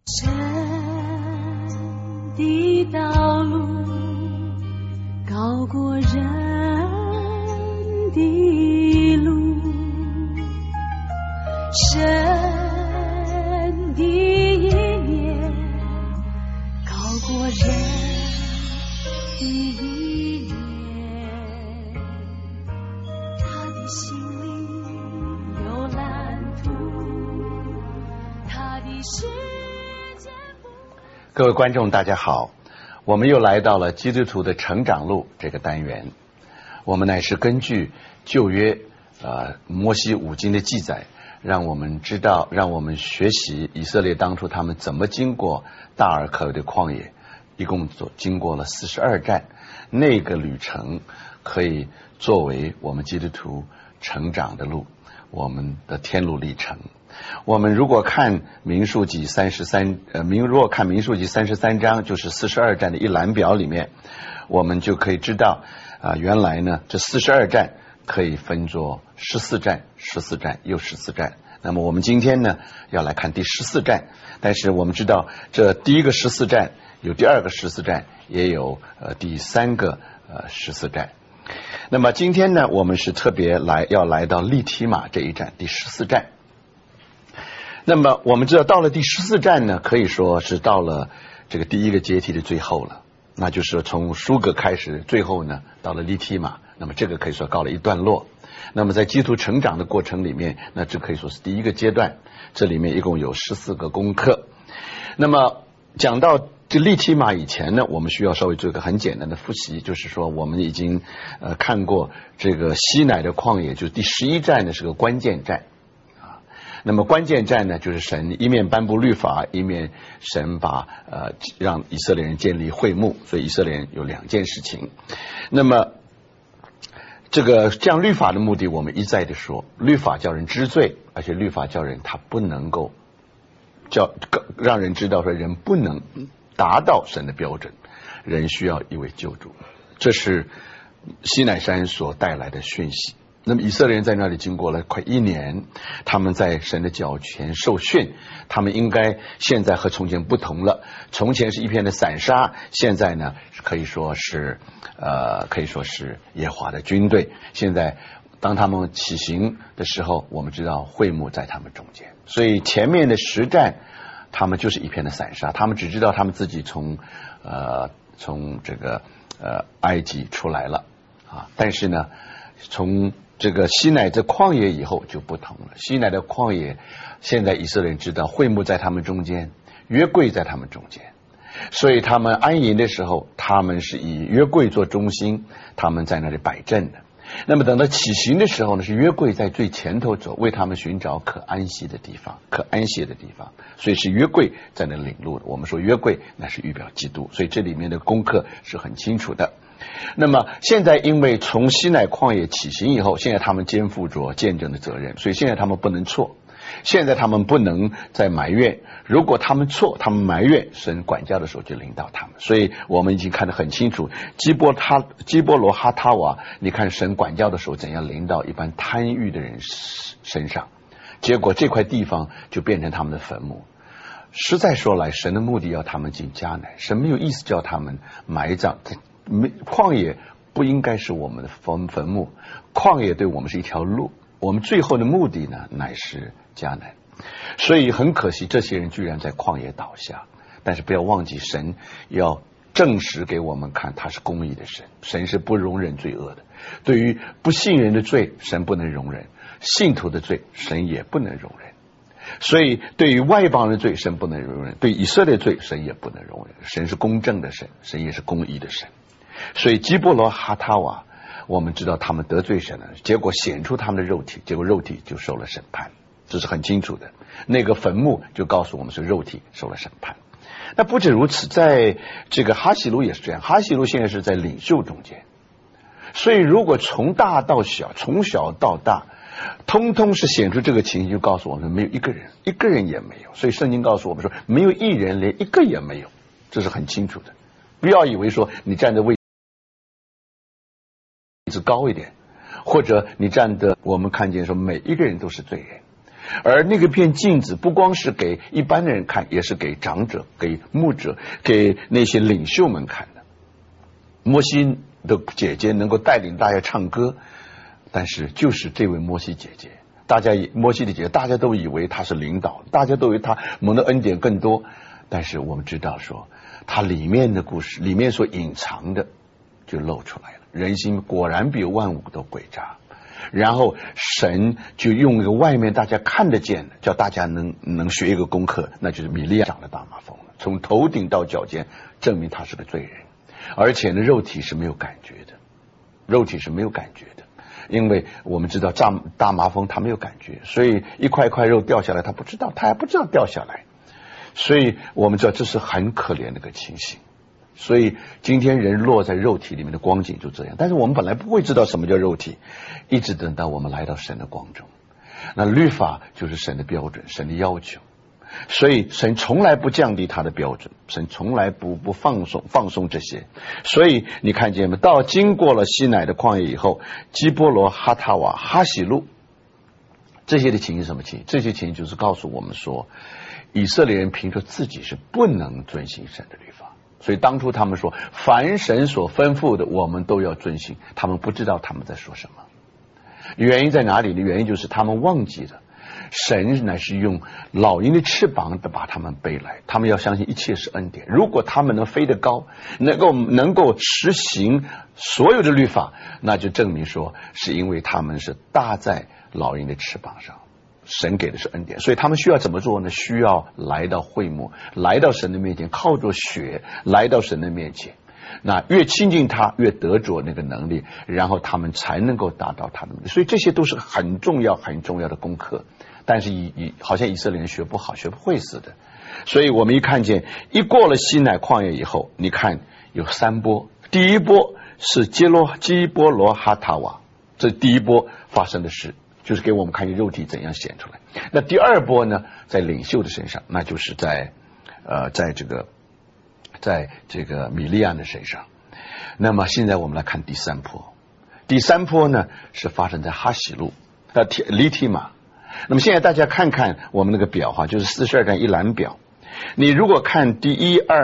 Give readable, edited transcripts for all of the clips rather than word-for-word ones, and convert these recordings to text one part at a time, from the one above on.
神的道路高过人的路，神的意念高过人的意念，他的心里有蓝图，他的世界不。 各位观众大家好，我们又来到了基督徒的成长路这个单元。我们乃是根据旧约摩西五经的记载，让我们知道，让我们学习以色列当初他们怎么经过大而可畏的旷野，一共经过了42站，那个旅程可以作为我们基督徒成长的路，我们的天路历程。我们如果看民数记33章，就是42站的一览表里面，我们就可以知道原来呢这42站可以分作14站14站又14站。那么我们今天呢要来看第14站，但是我们知道这第一个14站有第二个14站，也有第三个14站。那么今天呢我们是特别要来到利提马这一站，第14站。那么我们知道到了第14站呢，可以说是到了这个第一个阶梯的最后了，那就是从舒格开始，最后呢到了利提马，那么这个可以说告了一段落。那么在基督成长的过程里面，那这可以说是第一个阶段，这里面一共有14个功课。那么讲到这利提马以前呢，我们需要稍微做一个很简单的复习，就是说我们已经看过这个西乃的旷野，就是第11站呢是个关键站。那么关键站呢，就是神一面颁布律法，一面神把让以色列人建立会幕，所以以色列人有两件事情。那么这样律法的目的，我们一再的说，律法叫人知罪，而且律法叫人他不能够让人知道说人不能达到神的标准，人需要一位救主，这是西乃山所带来的讯息。那么以色列人在那里经过了快1年，他们在神的脚前受训，他们应该现在和从前不同了，从前是一片的散沙，现在呢可以说是耶和华的军队。现在当他们起行的时候，我们知道会幕在他们中间，所以前面的10站他们就是一片的散沙，他们只知道他们自己从这个埃及出来了但是呢从这个西乃这旷野以后就不同了。西乃的旷野，现在以色列人知道会幕在他们中间，约柜在他们中间，所以他们安营的时候，他们是以约柜做中心，他们在那里摆阵的。那么等到起行的时候呢，是约柜在最前头走，为他们寻找可安息的地方，所以是约柜在那领路的。我们说约柜那是预表基督，所以这里面的功课是很清楚的。那么现在因为从西乃旷野起行以后，现在他们肩负着见证的责任，所以现在他们不能错，现在他们不能再埋怨，如果他们错，他们埋怨，神管教的时候就领导他们。所以我们已经看得很清楚，基波罗哈他瓦，你看神管教的时候怎样领导一般贪欲的人身上，结果这块地方就变成他们的坟墓。实在说来，神的目的要他们进迦南，神没有意思叫他们埋葬。旷野不应该是我们的坟墓，旷野对我们是一条路，我们最后的目的呢乃是迦南。所以很可惜这些人居然在旷野倒下，但是不要忘记，神要证实给我们看他是公义的神，神是不容忍罪恶的。对于不信人的罪，神不能容忍，信徒的罪神也不能容忍。所以对于外邦人的罪，神不能容忍，对以色列罪神也不能容忍。神是公正的神，神也是公义的神。所以基波罗哈他瓦，我们知道他们得罪神了，结果显出他们的肉体，结果肉体就受了审判，这是很清楚的。那个坟墓就告诉我们是肉体受了审判。那不止如此，在这个哈西路也是这样，哈西路现在是在领袖中间，所以如果从大到小，从小到大，通通是显出这个情形，就告诉我们没有一个人也没有。所以圣经告诉我们说，没有一人，连一个也没有，这是很清楚的。不要以为说你站的位置高一点，或者你站的，我们看见说每一个人都是罪人。 而那个片镜子不光是给一般的人看，也是给长者、给牧者、给那些领袖们看的。摩西的姐姐能够带领大家唱歌，但是就是这位摩西姐姐，摩西的姐姐大家都以为她是领导，大家都以为她蒙的恩典更多，但是我们知道说她里面的故事，里面所隐藏的就露出来了。人心果然比万物都诡诈，然后神就用一个外面大家看得见的，叫大家能学一个功课，那就是米利亚长了大麻风了，从头顶到脚尖，证明他是个罪人，而且呢肉体是没有感觉的，因为我们知道大麻风他没有感觉，所以一块一块肉掉下来他不知道，他还不知道掉下来，所以我们知道这是很可怜的一个情形。所以今天人落在肉体里面的光景就这样，但是我们本来不会知道什么叫肉体，一直等到我们来到神的光中。那律法就是神的标准，神的要求，所以神从来不降低他的标准，神从来不放松这些。所以你看见没，到经过了西乃的旷野以后，基波罗、哈塔瓦、哈喜路这些的情形，什么情形？这些情形就是告诉我们说，以色列人凭着自己是不能遵行神的律法，所以当初他们说凡神所吩咐的我们都要遵行，他们不知道他们在说什么。原因在哪里呢？原因就是他们忘记了神乃是用老鹰的翅膀的把他们背来，他们要相信一切是恩典。如果他们能飞得高，能够实行所有的律法，那就证明说是因为他们是搭在老鹰的翅膀上，神给的是恩典。所以他们需要怎么做呢？需要来到会幕，来到神的面前，靠着血来到神的面前，那越亲近他越得着那个能力，然后他们才能够达到他的目的。所以这些都是很重要的功课，但是好像以色列人学不好学不会似的。所以我们一看见一过了西乃旷野以后，你看有三波，第一波是基波罗哈塔瓦，这第一波发生的事就是给我们看见肉体怎样显出来。那第二波呢，在领袖的身上，那就是在这个米利暗的身上。那么现在我们来看第三波，第三波呢是发生在哈喜路利提马。那么现在大家看看我们那个表哈，就是42站一览表，你如果看第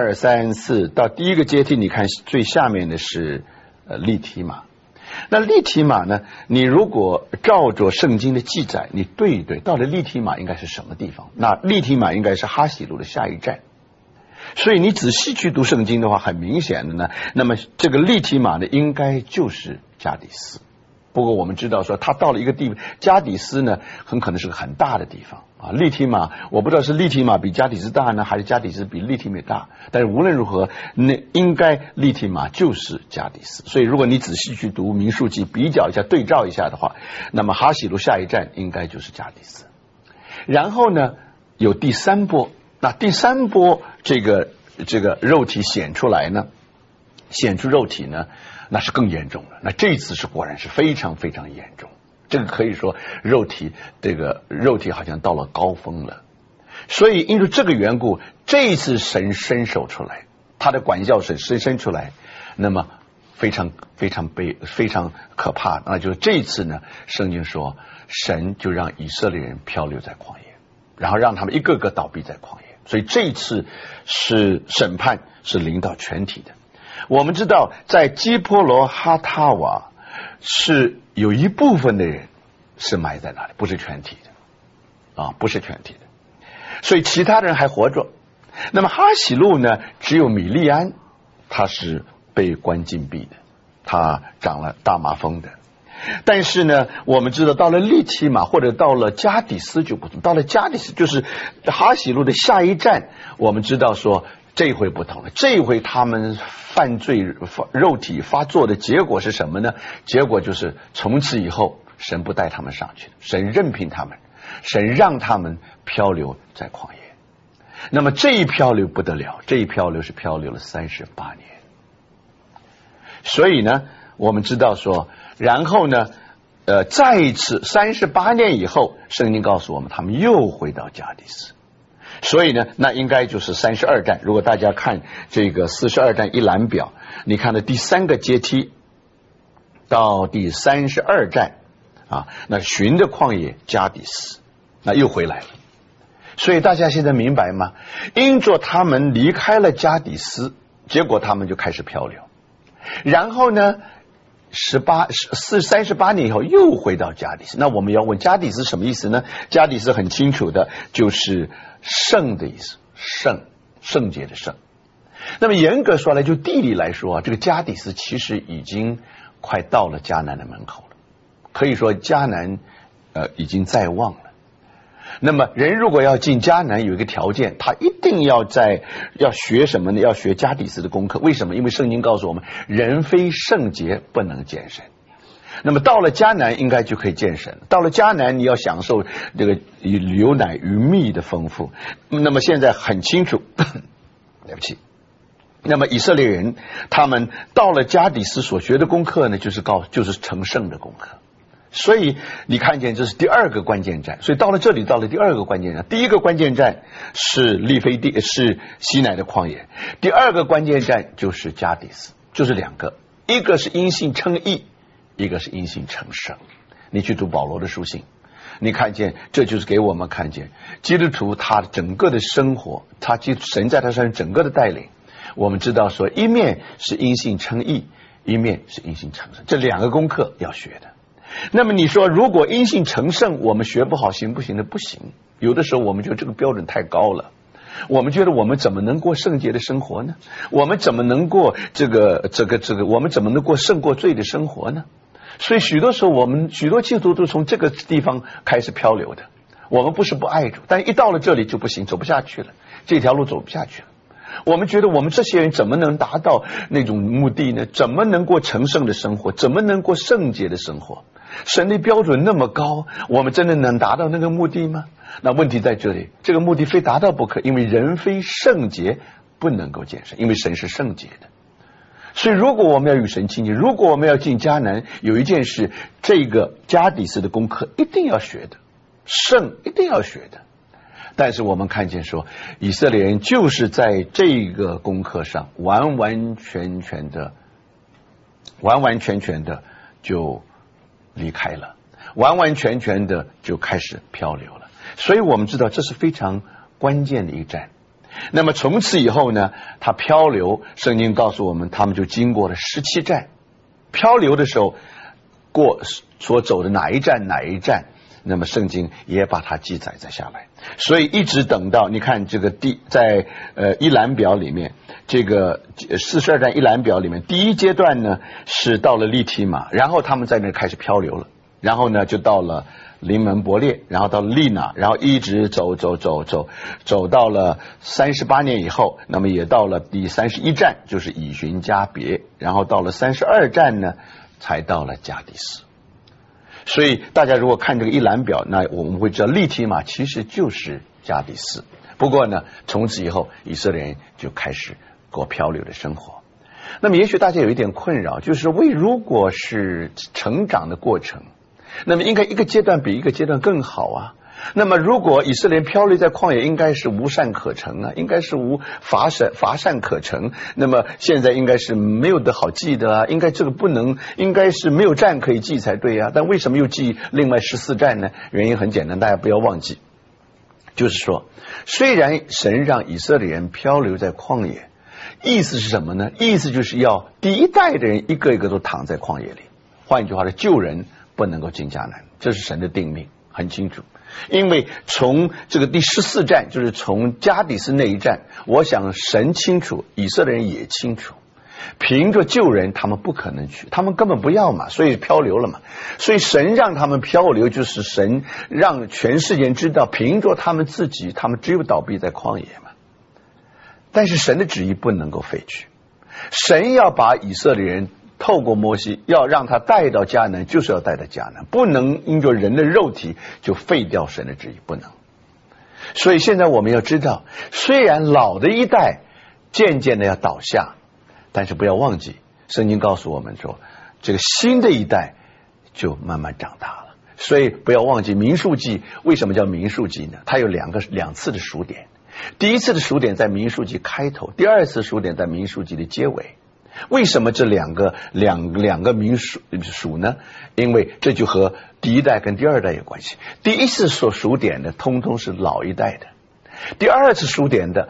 1、2、3、4到第一个阶梯，你看最下面的是利提马。那利提马呢，你如果照着圣经的记载你对一对，到了利提马应该是什么地方？那利提马应该是哈喜路的下一站。所以你仔细去读圣经的话，很明显的呢，那么这个利提马呢应该就是加底斯。不过我们知道说他到了一个地方，加底斯呢很可能是个很大的地方啊。利提马我不知道是利提马比加底斯大呢，还是加底斯比利提马大，但是无论如何那应该利提马就是加底斯。所以如果你仔细去读民数记，比较一下对照一下的话，那么哈喜路下一站应该就是加底斯。然后呢有第三波，那第三波这个肉体显出肉体呢，那是更严重了。那这次是果然是非常非常严重，这个可以说肉体好像到了高峰了。所以因为这个缘故，这一次神伸手出来，他的管教神伸出来，那么非常可怕。那就是这一次呢，圣经说神就让以色列人漂流在旷野，然后让他们一个个倒闭在旷野。所以这一次是审判，是临到全体的。我们知道在基波罗哈塔瓦是有一部分的人是埋在那里，不是全体的啊，不是全体的，所以其他人还活着。那么哈喜路呢，只有米利安他是被关禁闭的，他长了大麻风的。但是呢我们知道到了利提马或者到了加底斯就不同，到了加底斯就是哈喜路的下一站，我们知道说这回不同了，这回他们犯罪肉体发作的结果是什么呢？结果就是从此以后神不带他们上去，神任凭他们，神让他们漂流在旷野。那么这一漂流不得了，这一漂流是漂流了38年。所以呢我们知道说，然后呢再一次38年以后，圣经告诉我们他们又回到加底斯。所以呢那应该就是32站。如果大家看这个42站一览表，你看到第三个阶梯到第32站啊，那寻的旷野加底斯。 那又回来了。所以大家现在明白吗？因着他们离开了加底斯，结果他们就开始漂流。然后呢38年以后又回到加底斯。那我们要问加底斯什么意思呢？加底斯很清楚的就是圣的意思，圣洁的圣。那么严格说来，就地理来说这个加底斯其实已经快到了迦南的门口了，可以说迦南已经在望了。那么人如果要进迦南，有一个条件，他一定要学什么呢？要学加底斯的功课。为什么？因为圣经告诉我们，人非圣洁不能见神。那么到了迦南应该就可以见神，到了迦南你要享受这个流奶与蜜的丰富。那么现在很清楚对不起，那么以色列人他们到了加底斯所学的功课呢，就是成圣的功课。所以你看见这是第二个关键站。所以到了这里，到了第二个关键站。第一个关键站是利非地，是西乃的旷野。第二个关键站就是加底斯，就是两个，一个是因信称义，一个是因信成圣。你去读保罗的书信，你看见这就是给我们看见基督徒他整个的生活，神在他身上整个的带领。我们知道说，一面是因信称义，一面是因信成圣，这两个功课要学的。那么你说如果因信成圣我们学不好行不行呢？不行。有的时候我们觉得这个标准太高了，我们觉得我们怎么能过圣洁的生活呢？我们怎么能过我们怎么能过胜过罪的生活呢？所以许多时候我们许多基督徒都从这个地方开始漂流的。我们不是不爱主，但一到了这里就不行，走不下去了，这条路走不下去了。我们觉得我们这些人怎么能达到那种目的呢？怎么能过成圣的生活？怎么能过圣洁的生活？神的标准那么高，我们真的能达到那个目的吗？那问题在这里，这个目的非达到不可，因为人非圣洁不能够见神，因为神是圣洁的。所以如果我们要与神亲近，如果我们要进迦南，有一件事，这个加底斯的功课一定要学的，圣一定要学的。但是我们看见说，以色列人就是在这个功课上完完全全的就离开了，完完全全的就开始漂流了。所以我们知道这是非常关键的一站。那么从此以后呢，他漂流，圣经告诉我们他们就经过了17站。漂流的时候所走的哪一站，那么圣经也把它记载在下来。所以一直等到你看这个在一览表里面，这个42站一览表里面，第一阶段呢是到了利提马，然后他们在那开始漂流了，然后呢就到了临门伯列，然后到了利拿，然后一直走到了38年以后，那么也到了第31站，就是以寻加别，然后到了32站呢才到了加底斯。所以大家如果看这个一览表，那我们会知道利提马其实就是加底斯。不过呢，从此以后以色列人就开始过漂流的生活。那么也许大家有一点困扰，就是如果是成长的过程，那么应该一个阶段比一个阶段更好啊。那么如果以色列漂流在旷野，应该是无善可成啊，应该是无乏善可成。那么现在应该是没有的好记的啊，应该这个不能，应该是没有站可以记才对啊。但为什么又记另外14站呢？原因很简单，大家不要忘记，就是说虽然神让以色列人漂流在旷野，意思是什么呢？意思就是要第一代的人一个一个都躺在旷野里，换句话说，旧人不能够进迦南，这是神的定命，很清楚。因为从这个第14站，就是从加底斯那一站，我想神清楚，以色列人也清楚，凭着旧人他们不可能去，他们根本不要嘛，所以漂流了嘛。所以神让他们漂流，就是神让全世界人知道，凭着他们自己，他们只有倒闭在旷野嘛。但是神的旨意不能够废去，神要把以色列人透过摩西要让他带到迦南，就是要带到迦南，不能因着人的肉体就废掉神的旨意，不能。所以现在我们要知道，虽然老的一代渐渐的要倒下，但是不要忘记，圣经告诉我们说，这个新的一代就慢慢长大了。所以不要忘记民数记，为什么叫民数记呢？它有两次的数点，第一次的数点在民数记开头，第二次数点在民数记的结尾。 为什么这两个民属呢？因为这就和第一代跟第二代有关系。第一次所数点的通通是老一代的，第二次数点的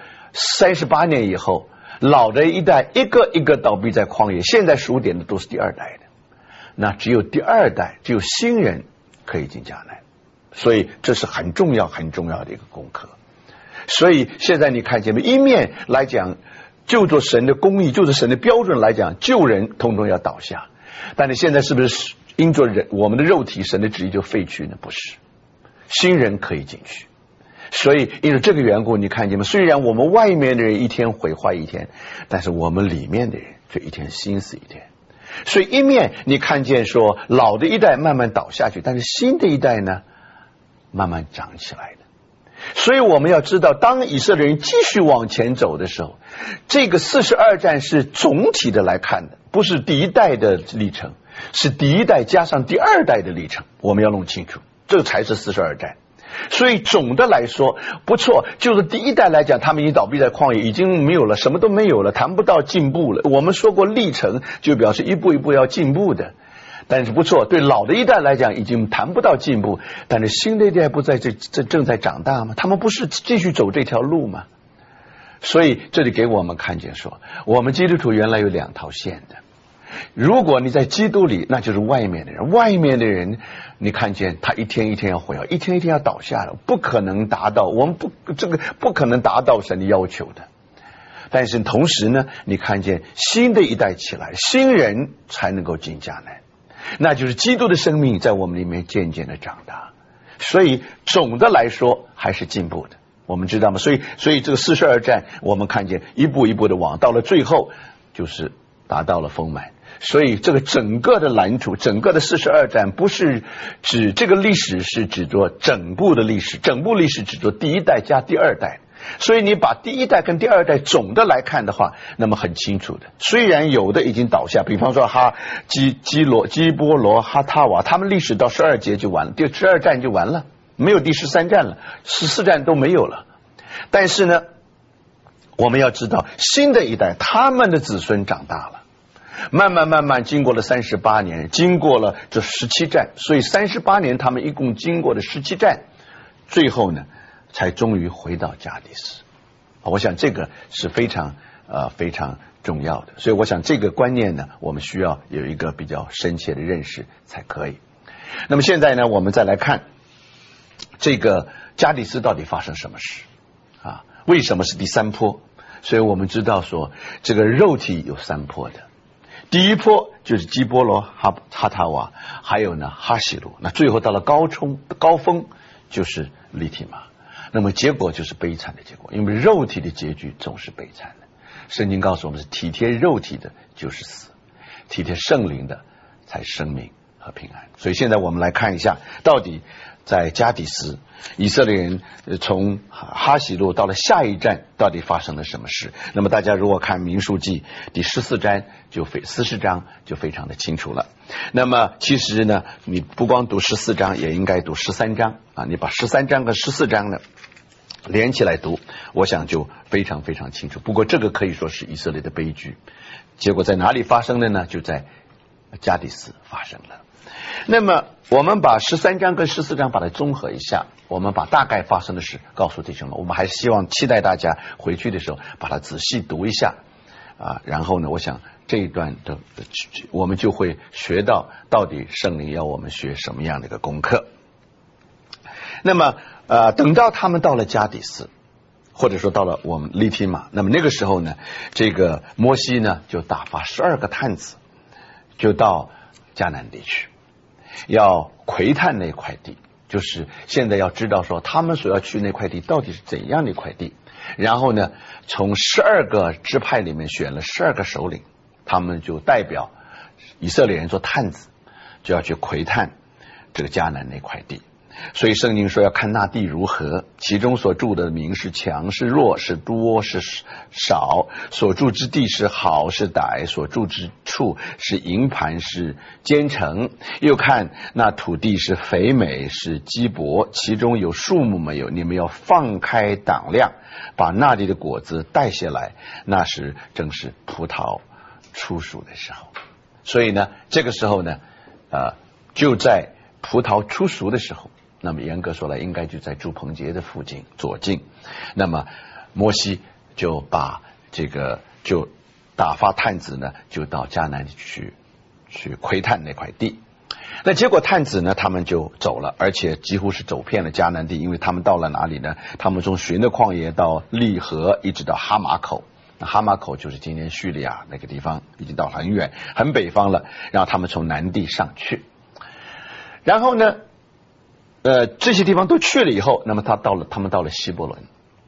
38年以后，老的一代一个一个倒闭在旷野，现在数点的都是第二代的。那只有第二代，只有新人可以进迦南，所以这是很重要很重要的一个功课。所以现在你看见没？一面来讲，就着神的公义，就着神的标准来讲，旧人通通要倒下。但是现在是不是因着我们的肉体，神的旨意就废去呢？不是，新人可以进去。所以因着这个缘故，你看见吗？虽然我们外面的人一天毁坏一天，但是我们里面的人却一天新死一天。所以一面你看见说老的一代慢慢倒下去，但是新的一代呢慢慢长起来的。所以我们要知道，当以色列人继续往前走的时候，这个42战是总体的来看的，不是第一代的历程，是第一代加上第二代的历程，我们要弄清楚，这才是42战。所以总的来说不错，就是第一代来讲，他们已经倒闭在旷野，已经没有了，什么都没有了，谈不到进步了。我们说过历程就表示一步一步要进步的，但是不错，对老的一代来讲已经谈不到进步，但是新的一代不在这正在长大吗？他们不是继续走这条路吗？所以这里给我们看见说，我们基督徒原来有两条线的。如果你在基督里，那就是外面的人，外面的人你看见他一天一天要毁坏，一天一天要倒下了，不可能达到，我们不可能达到神的要求的。但是同时呢，你看见新的一代起来，新人才能够进迦南，那就是基督的生命在我们里面渐渐的长大。所以总的来说还是进步的，我们知道吗？所以这个42战我们看见一步一步的往，到了最后就是达到了丰满。所以这个整个的蓝图，整个的42战不是指这个历史，是指着整部的历史，整部历史指着第一代加第二代。所以你把第一代跟第二代总的来看的话，那么很清楚的。虽然有的已经倒下，比方说基波罗哈塔瓦，他们历史到12节就完了，第12战就完了，没有第13战了，14战都没有了。但是呢，我们要知道新的一代他们的子孙长大了，慢慢经过了38年，经过了这17战，所以38年他们一共经过了17战，最后呢才终于回到迦迪斯。我想这个是非常重要的，所以我想这个观念呢，我们需要有一个比较深切的认识才可以。那么现在呢，我们再来看这个迦迪斯到底发生什么事啊？为什么是第三波？所以我们知道说这个肉体有三波的，第一波就是基波罗哈塔瓦，还有呢哈西路，那最后到了高峰就是利提玛。那么结果就是悲惨的结果，因为肉体的结局总是悲惨的。圣经告诉我们，是体贴肉体的就是死，体贴圣灵的才生命和平安。所以现在我们来看一下，到底在迦迪斯以色列人从哈西路到了下一站到底发生了什么事。那么大家如果看民数记第14章就非常的清楚了。那么其实呢，你不光读14章，也应该读13章啊，你把13章跟14章呢连起来读，我想就非常清楚。不过这个可以说是以色列的悲剧，结果在哪里发生的呢？就在迦迪斯发生了。那么我们把13章跟14章把它综合一下，我们把大概发生的事告诉弟兄们。我们还是期待大家回去的时候把它仔细读一下啊，然后呢，我想这一段的我们就会学到底圣灵要我们学什么样的一个功课。那么等到他们到了迦迪斯，或者说到了我们利提玛，那么那个时候呢，这个摩西呢就打发12个探子，就到迦南地区，要窥探那块地，就是现在要知道说他们所要去那块地到底是怎样的一块地。然后呢，从12个支派里面选了12个首领，他们就代表以色列人做探子，就要去窥探这个迦南那块地。所以圣经说要看那地如何，其中所住的民是强是弱，是多是少，所住之地是好是歹，所住之处是营盘是坚城。又看那土地是肥美是稀薄，其中有树木没有，你们要放开胆量，把那地的果子带下来，那时正是葡萄初熟的时候。所以呢，这个时候呢，就在葡萄初熟的时候，那么严格说来，应该就在住棚节的附近左近。那么摩西就把就打发探子呢，就到迦南去窥探那块地。那结果探子呢，他们就走了，而且几乎是走遍了迦南地，因为他们到了哪里呢？他们从寻的旷野到利河，一直到哈马口。那哈马口就是今天叙利亚那个地方，已经到很远很北方了。然后他们从南地上去，然后呢，这些地方都去了以后，那么他们到了希伯伦。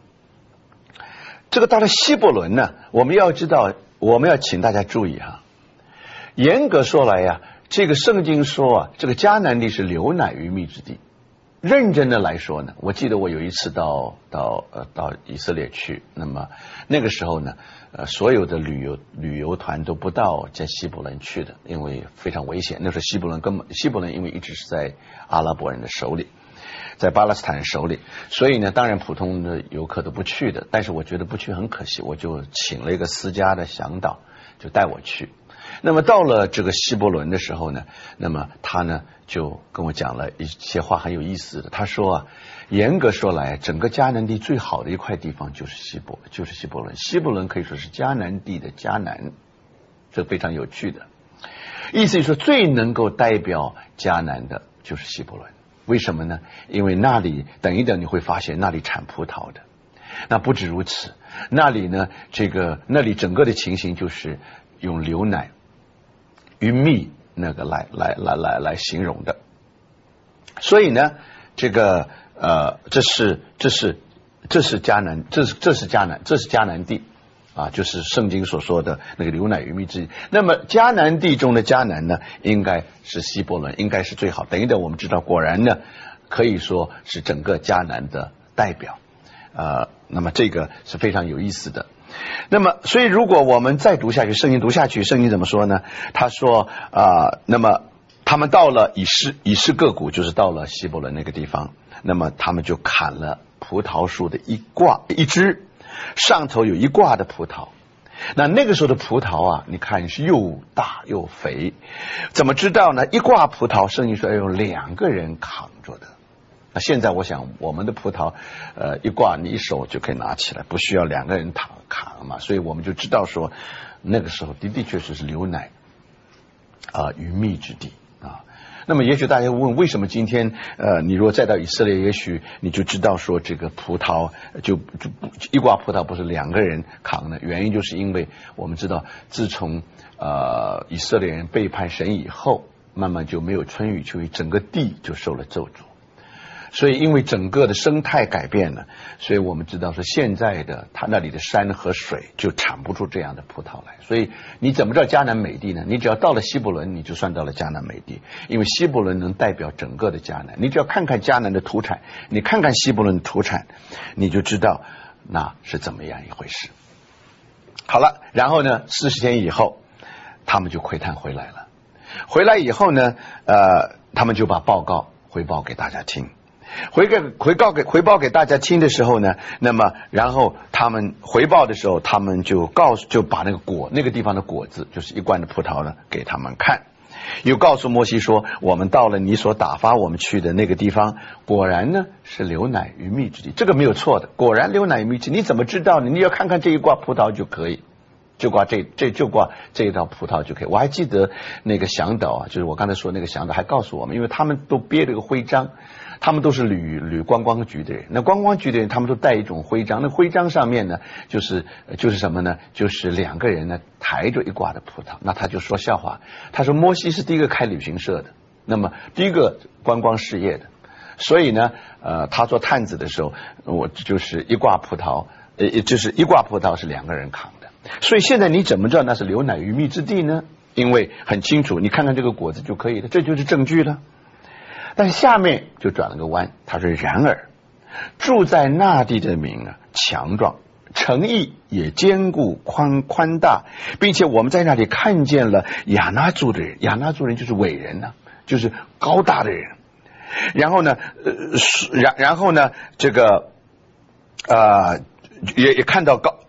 这个到了希伯伦呢，我们要知道，我们要请大家注意哈。严格说来呀，这个圣经说啊，这个迦南地是流奶与蜜之地。认真的来说呢，我记得我有一次到以色列去，那么那个时候呢，所有的旅游团都不到在希伯伦去的，因为非常危险。那时候希伯伦因为一直是在阿拉伯人的手里，在巴勒斯坦人手里，所以呢，当然普通的游客都不去的。但是我觉得不去很可惜，我就请了一个私家的向导，就带我去。那么到了这个希伯伦的时候呢，那么他呢就跟我讲了一些话很有意思的。他说啊，严格说来，整个迦南地最好的一块地方就是希伯伦。希伯伦可以说是迦南地的迦南，这非常有趣的。意思是说，最能够代表迦南的就是希伯伦。为什么呢？因为那里等一等你会发现那里产葡萄的。那不止如此，那里呢，那里整个的情形就是用流奶与蜜那个来形容的。所以呢，这是迦南地啊，就是圣经所说的那个流奶与蜜之地。那么迦南地中的迦南呢，应该是希伯伦，应该是最好。等一等我们知道，果然呢，可以说是整个迦南的代表。那么这个是非常有意思的。那么所以如果我们再读下去，圣经读下去，圣经怎么说呢？他说那么他们到了以示各谷，就是到了希伯伦那个地方，那么他们就砍了葡萄树的一枝，上头有一挂的葡萄。那个时候的葡萄啊，你看是又大又肥，怎么知道呢？一挂葡萄，圣经说要用2个人扛着的。那现在我想我们的葡萄一挂你一手就可以拿起来，不需要2个人扛嘛，所以我们就知道说那个时候的确是流奶与蜜之地啊。那么也许大家问，为什么今天你如果再到以色列，也许你就知道说这个葡萄就一挂葡萄不是2个人扛的。原因就是因为我们知道，自从以色列人背叛神以后，慢慢就没有春雨秋雨，整个地就受了咒诅。所以因为整个的生态改变了，所以我们知道说现在的它那里的山和水就产不出这样的葡萄来。所以你怎么知道迦南美地呢？你只要到了希伯伦，你就算到了迦南美地，因为希伯伦能代表整个的迦南。你只要看看迦南的土产，你看看希伯伦的土产，你就知道那是怎么样一回事。好了，然后呢，40天以后他们就窥探回来了。回来以后呢他们就把报告汇报给大家听。回报给大家听的时候呢，那么然后他们回报的时候，他们就把那个地方的果子，就是一罐的葡萄呢给他们看，又告诉摩西说，我们到了你所打发我们去的那个地方，果然呢是流奶与蜜之地。这个没有错的，果然流奶与蜜之地。你怎么知道呢？你要看看这一挂葡萄就可以，就挂这一道葡萄就可以。我还记得那个向导啊，就是我刚才说那个向导还告诉我们，因为他们都别了个徽章，他们都是旅观光局的人。那观光局的人他们都带一种徽章，那徽章上面呢就是什么呢？就是2个人呢抬着一挂的葡萄。那他就说笑话，他说摩西是第一个开旅行社的，那么第一个观光事业的，所以呢他做探子的时候，我就是一挂葡萄，就是一挂葡萄是2个人扛的。所以现在你怎么知道那是流奶与蜜之地呢？因为很清楚，你看看这个果子就可以了，这就是证据了。但是下面就转了个弯，他说然而住在那地的民啊强壮，城邑也坚固宽大，并且我们在那里看见了亚衲族的人。亚衲族人就是伟人呢，就是高大的人。然后呢这个也看到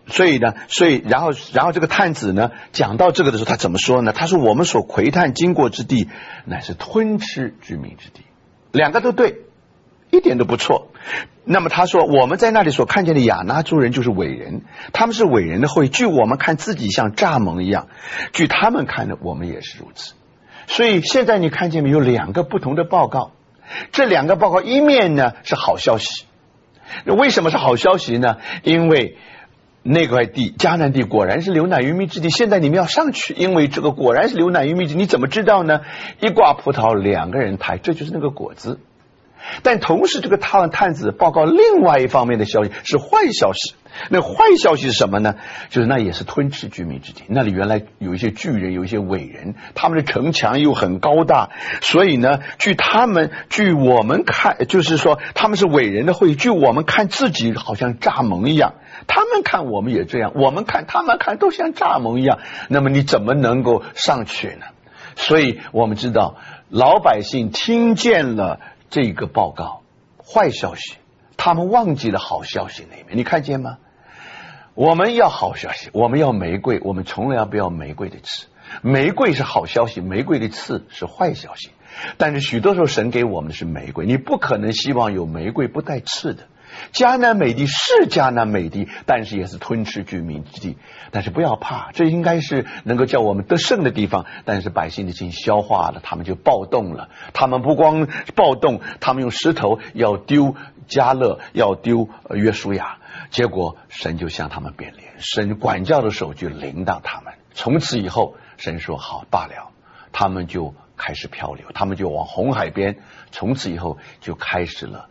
所以然后这个探子呢讲到这个的时候，他怎么说呢？他说我们所窥探经过之地乃是吞吃居民之地，两个都对，一点都不错。那么他说我们在那里所看见的亚衲族人就是伟人，他们是伟人的后裔，据我们看自己像蚱蜢一样，据他们看的我们也是如此。所以现在你看见没有，两个不同的报告，这两个报告一面呢是好消息。为什么是好消息呢？因为那块地迦南地果然是流奶与蜜之地，现在你们要上去，因为这个果然是流奶与蜜之地，你怎么知道呢？一挂葡萄两个人抬，这就是那个果子。但同时这个探子报告另外一方面的消息是坏消息。那坏消息是什么呢？就是那也是吞吃居民之地，那里原来有一些巨人，有一些伟人，他们的城墙又很高大，所以呢据我们看，就是说他们是伟人的后裔，据我们看自己好像蚱蜢一样，他们看我们也这样，我们看他们看都像蚱蜢一样，那么你怎么能够上去呢？所以我们知道老百姓听见了这个报告坏消息，他们忘记了好消息那一面，你看见吗？我们要好消息，我们要玫瑰，我们从来不要玫瑰的刺。玫瑰是好消息，玫瑰的刺是坏消息。但是许多时候神给我们的是玫瑰，你不可能希望有玫瑰不带刺的。迦南美地是迦南美地，但是也是吞吃居民之地。但是不要怕，这应该是能够叫我们得胜的地方。但是百姓的心消化了，他们就暴动了。他们不光暴动，他们用石头要丢迦勒，要丢约书亚。结果神就向他们变脸，神管教的手就临到他们。从此以后神说好罢了，他们就开始漂流，他们就往红海边，从此以后就开始了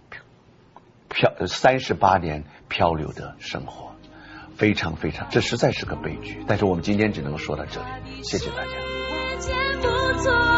38年漂流的生活，非常非常，这实在是个悲剧。但是我们今天只能说到这里，谢谢大家。